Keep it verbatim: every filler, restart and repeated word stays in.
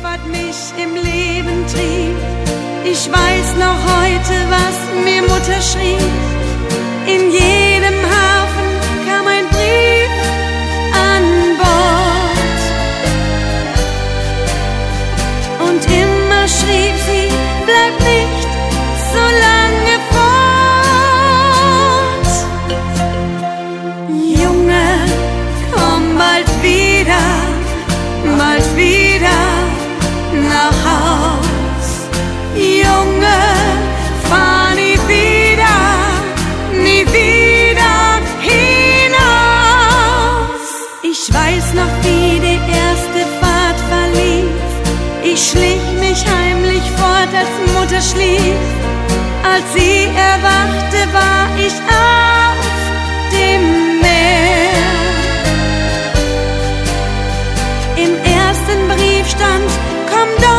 was mich im Leben trieb. Ich weiß noch heute, was mir Mutter schrieb. In jedem Hafen kam ein Brief an Bord. Und immer schrieb sie, bleib nicht so lange fort. Junge, komm bald wieder, bald wieder nach Haus. Junge, fahr nie wieder, nie wieder hinaus. Ich weiß noch, wie die erste Fahrt verlief. Ich schlich mich heimlich fort, als Mutter schlief. Als sie erwachte, war ich auf dem Meer. Im ersten Brief stand, komm doch